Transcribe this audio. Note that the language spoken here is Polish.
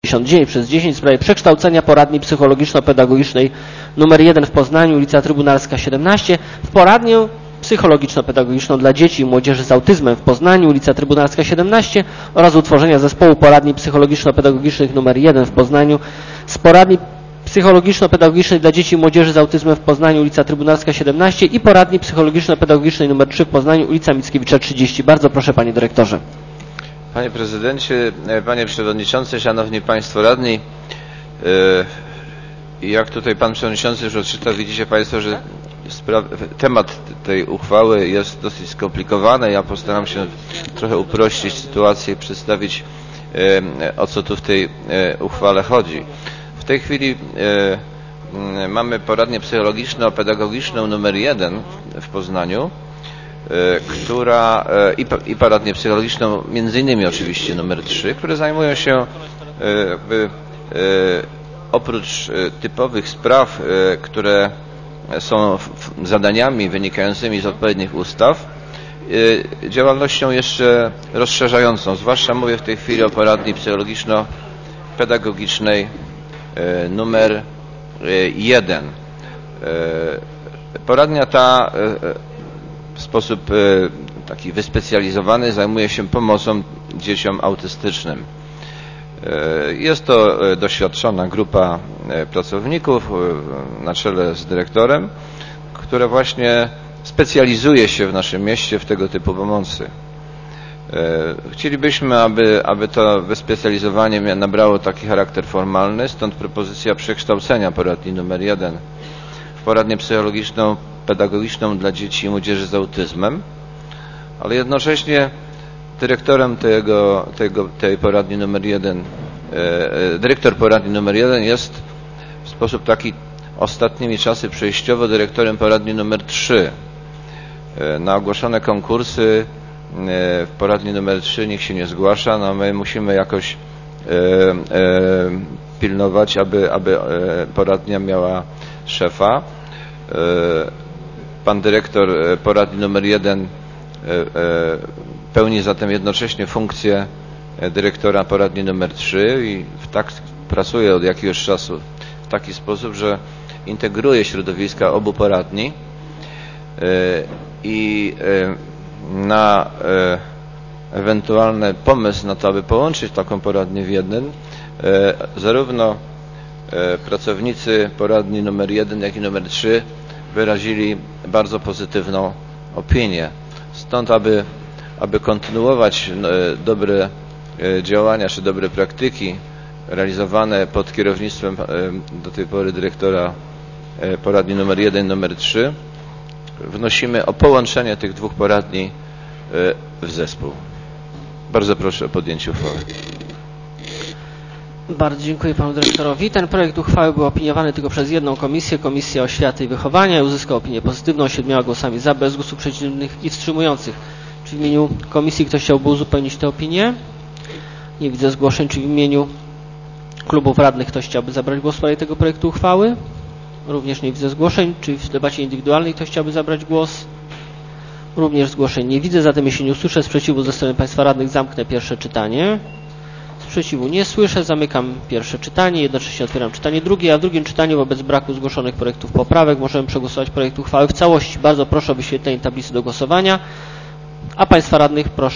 10/10 w sprawie przekształcenia poradni psychologiczno-pedagogicznej nr 1 w Poznaniu, ulica Trybunalska 17 w poradnię psychologiczno-pedagogiczną dla dzieci i młodzieży z autyzmem w Poznaniu, ulica Trybunalska 17 oraz utworzenia zespołu poradni psychologiczno-pedagogicznych nr 1 w Poznaniu z poradni psychologiczno-pedagogicznej dla dzieci i młodzieży z autyzmem w Poznaniu, ulica Trybunalska 17 i poradni psychologiczno-pedagogicznej nr 3 w Poznaniu, ulica Mickiewicza 30. Bardzo proszę, panie dyrektorze. Panie prezydencie, panie przewodniczący, szanowni państwo radni, jak tutaj pan przewodniczący już odczytał, widzicie państwo, że temat tej uchwały jest dosyć skomplikowany. Ja postaram się trochę uprościć sytuację i przedstawić, o co tu w tej uchwale chodzi. W tej chwili mamy poradnię psychologiczno-pedagogiczną nr 1 w Poznaniu, która i poradnię psychologiczną między innymi oczywiście nr 3, które zajmują się oprócz typowych spraw, które są zadaniami wynikającymi z odpowiednich ustaw, działalnością jeszcze rozszerzającą. Zwłaszcza mówię w tej chwili o poradni psychologiczno-pedagogicznej numer 1. Poradnia ta w sposób taki wyspecjalizowany zajmuje się pomocą dzieciom autystycznym. Jest to doświadczona grupa pracowników na czele z dyrektorem, która właśnie specjalizuje się w naszym mieście w tego typu pomocy. Chcielibyśmy, aby to wyspecjalizowanie nabrało taki charakter formalny, stąd propozycja przekształcenia poradni nr 1 w poradnię psychologiczną, pedagogiczną dla dzieci i młodzieży z autyzmem, ale jednocześnie dyrektorem tej poradni nr 1, dyrektor poradni nr 1 jest w sposób taki ostatnimi czasy przejściowo dyrektorem poradni nr 3. Na ogłoszone konkursy w poradni nr 3 nikt się nie zgłasza, no my musimy jakoś pilnować, aby poradnia miała szefa. Pan dyrektor poradni nr 1 pełni zatem jednocześnie funkcję dyrektora poradni nr 3 i tak pracuje od jakiegoś czasu w taki sposób, że integruje środowiska obu poradni i na ewentualny pomysł na to, aby połączyć taką poradnię w jeden, zarówno pracownicy poradni nr 1, jak i nr 3 wyrazili bardzo pozytywną opinię. Stąd, aby kontynuować dobre działania czy dobre praktyki realizowane pod kierownictwem do tej pory dyrektora poradni nr 1 i nr 3, wnosimy o połączenie tych dwóch poradni w zespół. Bardzo proszę o podjęcie uchwały. Bardzo dziękuję panu dyrektorowi. Ten projekt uchwały był opiniowany tylko przez jedną komisję, Komisję Oświaty i Wychowania, i uzyskał opinię pozytywną 7 głosami za, bez głosów przeciwnych i wstrzymujących. Czy w imieniu komisji ktoś chciałby uzupełnić tę opinię? Nie widzę zgłoszeń. Czy w imieniu klubów radnych ktoś chciałby zabrać głos w sprawie tego projektu uchwały? Również nie widzę zgłoszeń. Czy w debacie indywidualnej ktoś chciałby zabrać głos? Również zgłoszeń nie widzę. Zatem jeśli nie usłyszę sprzeciwu ze strony państwa radnych, zamknę pierwsze czytanie. Sprzeciwu nie słyszę. Zamykam pierwsze czytanie. Jednocześnie otwieram czytanie drugie, a w drugim czytaniu wobec braku zgłoszonych projektów poprawek możemy przegłosować projekt uchwały w całości. Bardzo proszę o wyświetlenie tablicy do głosowania, a państwa radnych proszę